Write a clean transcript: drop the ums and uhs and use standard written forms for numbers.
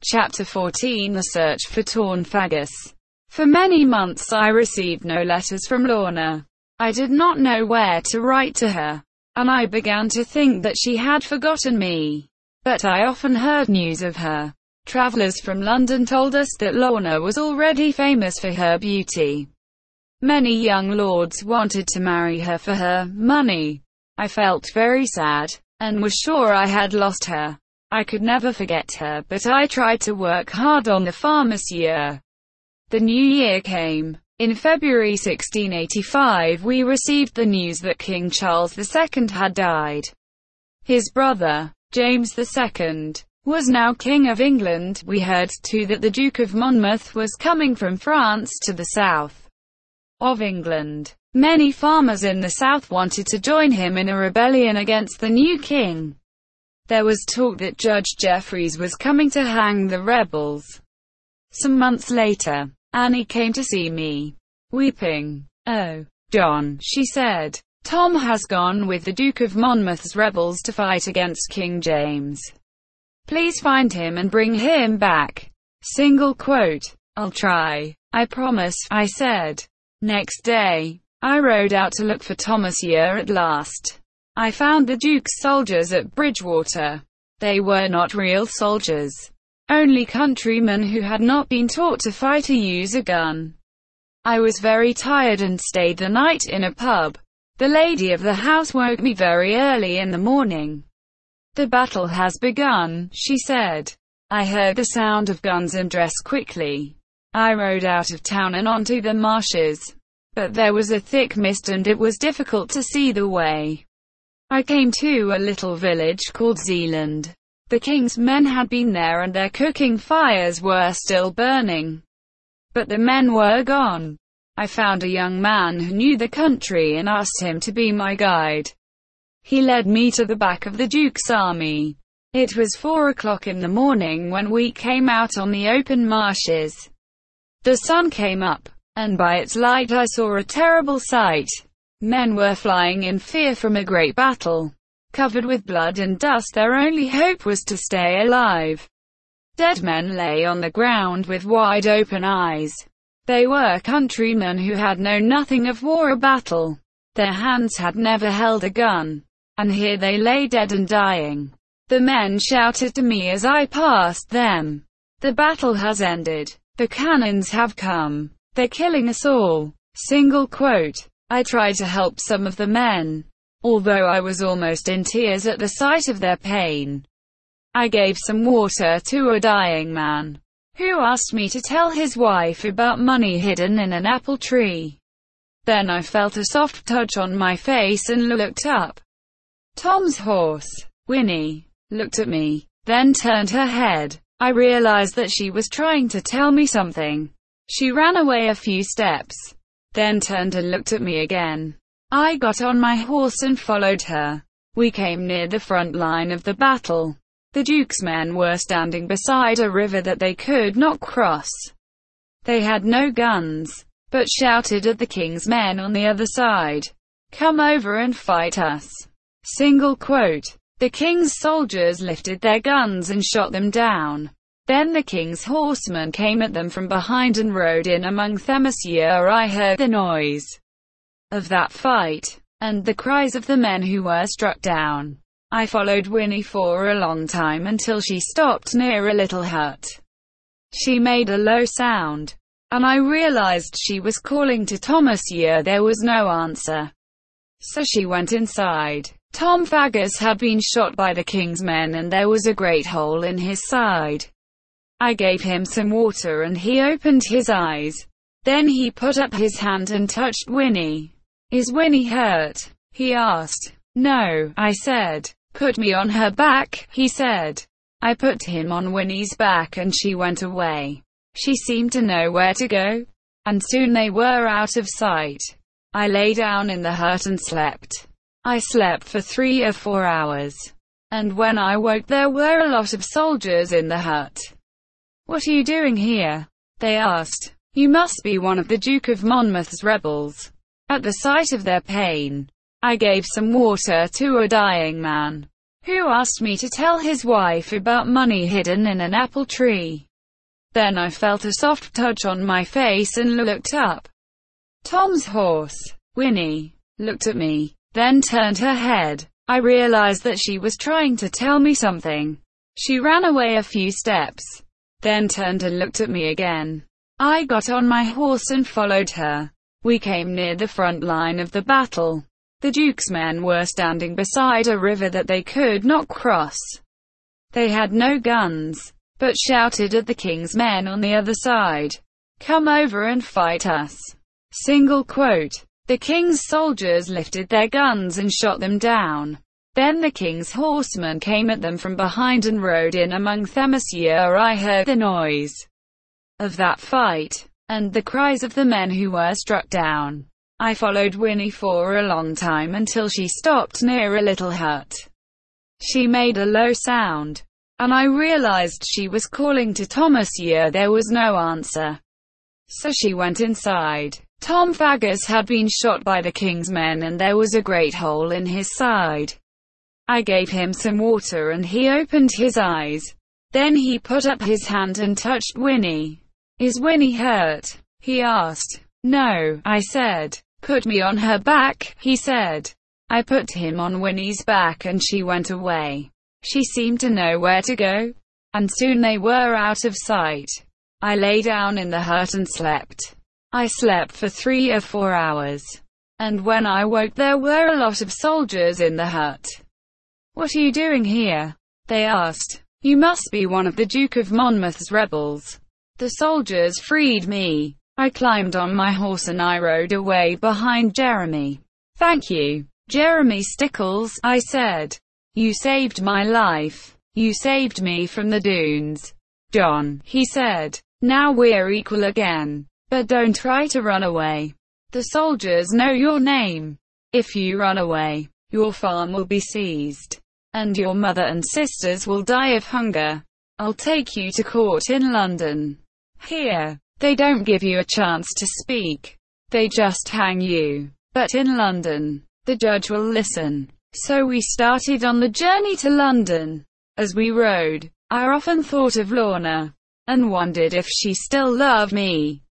Chapter 14 The Search for Torn Fagus. For many months I received no letters from Lorna. I did not know where to write to her, and I began to think that she had forgotten me. But I often heard news of her. Travellers from London told us that Lorna was already famous for her beauty. Many young lords wanted to marry her for her money. I felt very sad, and was sure I had lost her. I could never forget her, but I tried to work hard on the pharmacia. The new year came. In February 1685 we received the news that King Charles II had died. His brother, James II, was now King of England. We heard too that the Duke of Monmouth was coming from France to the south of England. Many farmers in the south wanted to join him in a rebellion against the new king. There was talk that Judge Jeffreys was coming to hang the rebels. Some months later, Annie came to see me, weeping. "Oh, John," she said, "Tom has gone with the Duke of Monmouth's rebels to fight against King James. Please find him and bring him back." "I'll try. I promise," I said. Next day, I rode out to look for Thomasia. At last, I found the Duke's soldiers at Bridgewater. They were not real soldiers, only countrymen who had not been taught to fight or use a gun. I was very tired and stayed the night in a pub. The lady of the house woke me very early in the morning. "The battle has begun," she said. I heard the sound of guns and dressed quickly. I rode out of town and onto the marshes, but there was a thick mist and it was difficult to see the way. I came to a little village called Zealand. The king's men had been there and their cooking fires were still burning. But the men were gone. I found a young man who knew the country and asked him to be my guide. He led me to the back of the Duke's army. It was 4 o'clock in the morning when we came out on the open marshes. The sun came up, and by its light I saw a terrible sight. Men were flying in fear from a great battle. Covered with blood and dust, their only hope was to stay alive. Dead men lay on the ground with wide open eyes. They were countrymen who had known nothing of war or battle. Their hands had never held a gun. And here they lay dead and dying. The men shouted to me as I passed them, "The battle has ended. The cannons have come. They're killing us all." I tried to help some of the men, although I was almost in tears at the sight of their pain. I gave some water to a dying man, who asked me to tell his wife about money hidden in an apple tree. Then I felt a soft touch on my face and looked up. Tom's horse, Winnie, looked at me, then turned her head. I realized that she was trying to tell me something. She ran away a few steps, then turned and looked at me again. I got on my horse and followed her. We came near the front line of the battle. The Duke's men were standing beside a river that they could not cross. They had no guns, but shouted at the king's men on the other side, "Come over and fight us." The king's soldiers lifted their guns and shot them down. Then the king's horsemen came at them from behind and rode in among Thomasia. I heard the noise of that fight, and the cries of the men who were struck down. I followed Winnie for a long time until she stopped near a little hut. She made a low sound, and I realized she was calling to Thomasia. There was no answer, so she went inside. Tom Fagus had been shot by the king's men and there was a great hole in his side. I gave him some water and he opened his eyes. Then he put up his hand and touched Winnie. "Is Winnie hurt?" he asked. "No," I said. "Put me on her back," he said. I put him on Winnie's back and she went away. She seemed to know where to go, and soon they were out of sight. I lay down in the hut and slept. I slept for 3 or 4 hours, and when I woke there were a lot of soldiers in the hut. "What are you doing here?" they asked. "You must be one of the Duke of Monmouth's rebels." At the sight of their pain, I gave some water to a dying man, who asked me to tell his wife about money hidden in an apple tree. Then I felt a soft touch on my face and looked up. Tom's horse, Winnie, looked at me, then turned her head. I realized that she was trying to tell me something. She ran away a few steps, then turned and looked at me again. I got on my horse and followed her. We came near the front line of the battle. The Duke's men were standing beside a river that they could not cross. They had no guns, but shouted at the king's men on the other side, "Come over and fight us." Single quote. The king's soldiers lifted their guns and shot them down. Then the king's horsemen came at them from behind and rode in among them. I heard the noise of that fight, and the cries of the men who were struck down. I followed Winnie for a long time until she stopped near a little hut. She made a low sound, and I realized she was calling to Thomas. There was no answer, so she went inside. Tom Faggus had been shot by the king's men and there was a great hole in his side. I gave him some water and he opened his eyes. Then he put up his hand and touched Winnie. "Is Winnie hurt?" he asked. "No," I said. "Put me on her back," he said. I put him on Winnie's back and she went away. She seemed to know where to go, and soon they were out of sight. I lay down in the hut and slept. I slept for 3 or 4 hours, and when I woke there were a lot of soldiers in the hut. "What are you doing here?" they asked. "You must be one of the Duke of Monmouth's rebels." The soldiers freed me. I climbed on my horse and I rode away behind Jeremy. "Thank you, Jeremy Stickles," I said. "You saved my life. You saved me from the dunes." "John," he said, "now we're equal again. But don't try to run away. The soldiers know your name. If you run away, your farm will be seized, and your mother and sisters will die of hunger. I'll take you to court in London. Here, they don't give you a chance to speak. They just hang you. But in London, the judge will listen." So we started on the journey to London. As we rode, I often thought of Lorna, and wondered if she still loved me.